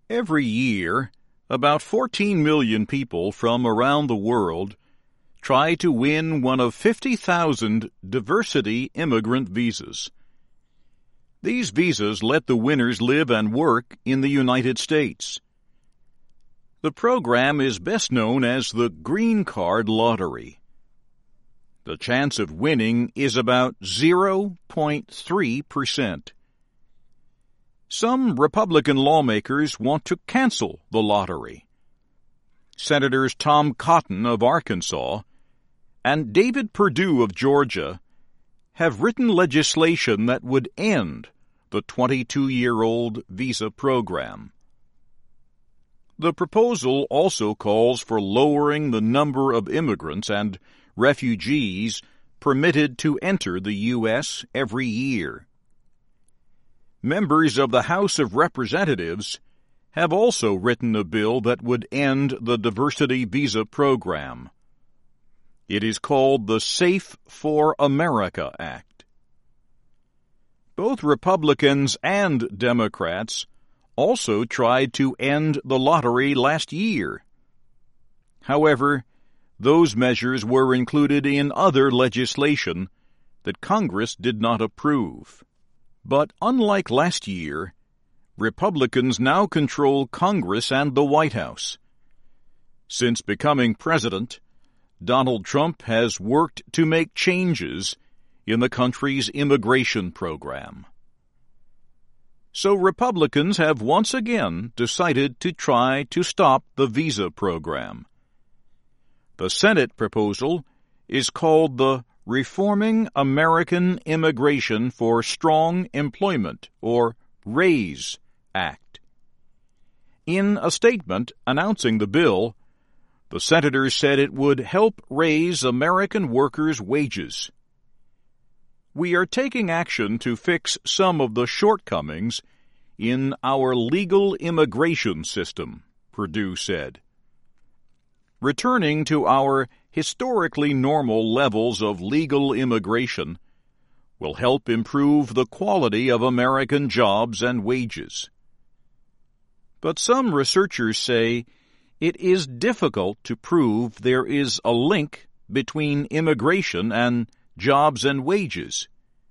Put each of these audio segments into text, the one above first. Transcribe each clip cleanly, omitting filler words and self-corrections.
Every year, about 14 million people from around the world try to win one of 50,000 diversity immigrant visas. These visas let the winners live and work in the United States. The program is best known as the Green Card Lottery. The chance of winning is about 0.3%. Some Republican lawmakers want to cancel the lottery. Senators Tom Cotton of Arkansas and David Perdue of Georgia have written legislation that would end the 22-year-old visa program. The proposal also calls for lowering the number of immigrants and refugees permitted to enter the U.S. every year. Members of the House of Representatives have also written a bill that would end the diversity visa program. It is called the Safe for America Act. Both Republicans and Democrats also tried to end the lottery last year. However, those measures were included in other legislation that Congress did not approve. But unlike last year, Republicans now control Congress and the White House. Since becoming president, Donald Trump has worked to make changes in the country's immigration program. So Republicans have once again decided to try to stop the visa program. The Senate proposal is called the Reforming American Immigration for Strong Employment, or RAISE, Act. In a statement announcing the bill, the senators said it would help raise American workers' wages. We are taking action to fix some of the shortcomings in our legal immigration system, Perdue said. Returning to our historically normal levels of legal immigration will help improve the quality of American jobs and wages. But some researchers say it is difficult to prove there is a link between immigration and jobs and wages.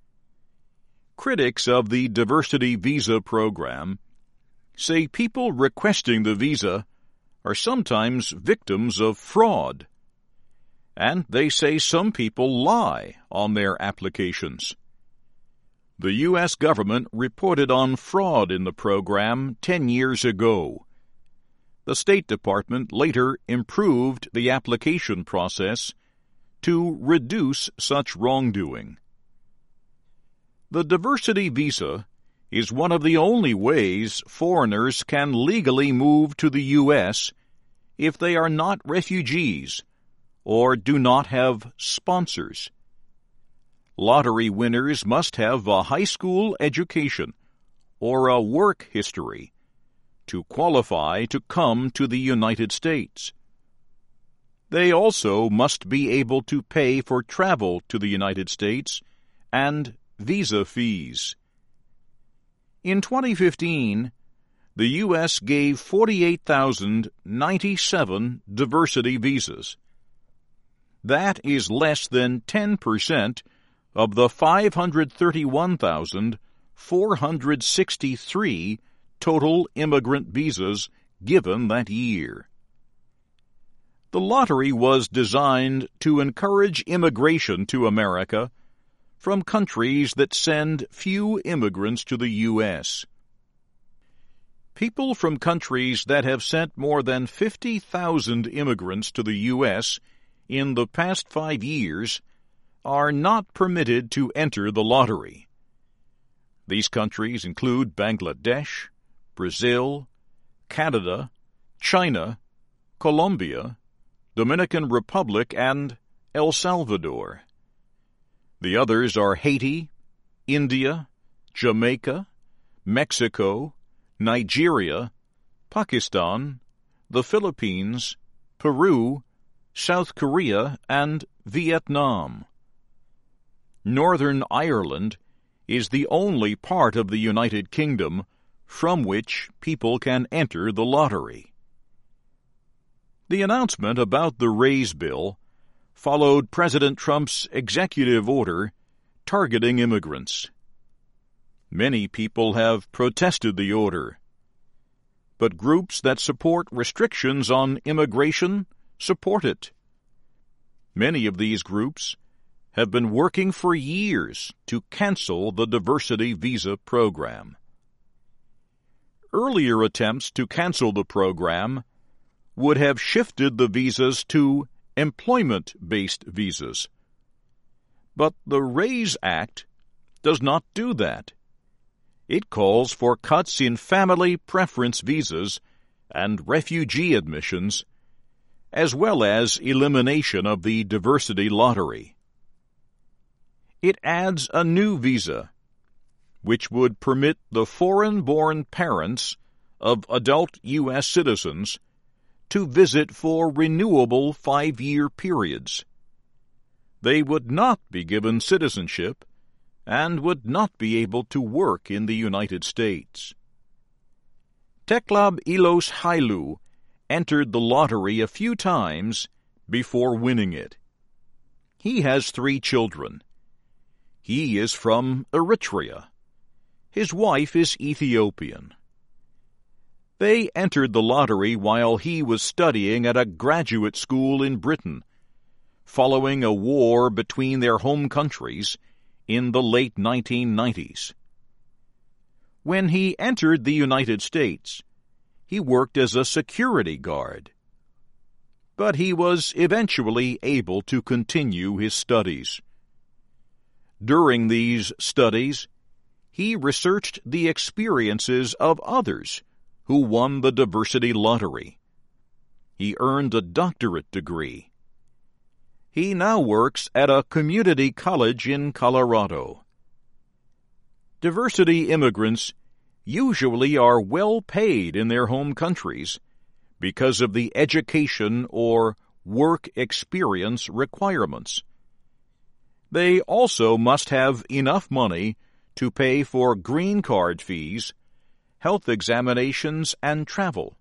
Critics of the diversity visa program say people requesting the visa are sometimes victims of fraud, and they say some people lie on their applications. The U.S. government reported on fraud in the program 10 years ago. The State Department later improved the application process to reduce such wrongdoing. The diversity visa is one of the only ways foreigners can legally move to the U.S. if they are not refugees or do not have sponsors. Lottery winners must have a high school education or a work history to qualify to come to the United States. They also must be able to pay for travel to the United States and visa fees. In 2015, the U.S. gave 48,097 diversity visas. That is less than 10% of the 531,463 total immigrant visas given that year. The lottery was designed to encourage immigration to America from countries that send few immigrants to the U.S. People from countries that have sent more than 50,000 immigrants to the U.S. in the past 5 years are not permitted to enter the lottery. These countries include Bangladesh, Brazil, Canada, China, Colombia, Dominican Republic, and El Salvador. The others are Haiti, India, Jamaica, Mexico, Nigeria, Pakistan, the Philippines, Peru, South Korea, and Vietnam. Northern Ireland is the only part of the United Kingdom from which people can enter the lottery. The announcement about the raise bill followed President Trump's executive order targeting immigrants. Many people have protested the order, but groups that support restrictions on immigration support it. Many of these groups have been working for years to cancel the diversity visa program. Earlier attempts to cancel the program would have shifted the visas to employment-based visas. But the RAISE Act does not do that. It calls for cuts in family preference visas and refugee admissions, as well as elimination of the diversity lottery. It adds a new visa, which would permit the foreign-born parents of adult U.S. citizens to visit for renewable 5-year periods. They would not be given citizenship and would not be able to work in the United States. Teclab Ilos Hailu entered the lottery a few times before winning it. He has 3 children. He is from Eritrea. His wife is Ethiopian. They entered the lottery while he was studying at a graduate school in Britain, following a war between their home countries in the late 1990s. When he entered the United States, he worked as a security guard. But he was eventually able to continue his studies. During these studies, he researched the experiences of others who won the diversity lottery. He earned a doctorate degree. He now works at a community college in Colorado. Diversity immigrants usually are well paid in their home countries because of the education or work experience requirements. They also must have enough money to pay for green card fees, health examinations, and travel.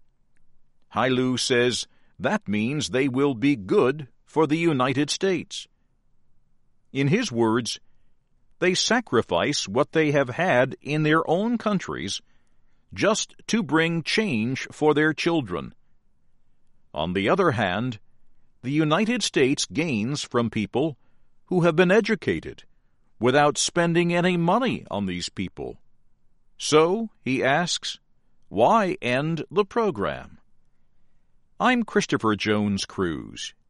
Hailu says that means they will be good for the United States. In his words, they sacrifice what they have had in their own countries just to bring change for their children. On the other hand, the United States gains from people who have been educated without spending any money on these people. So, he asks, why end the program? I'm Christopher Jones Cruz.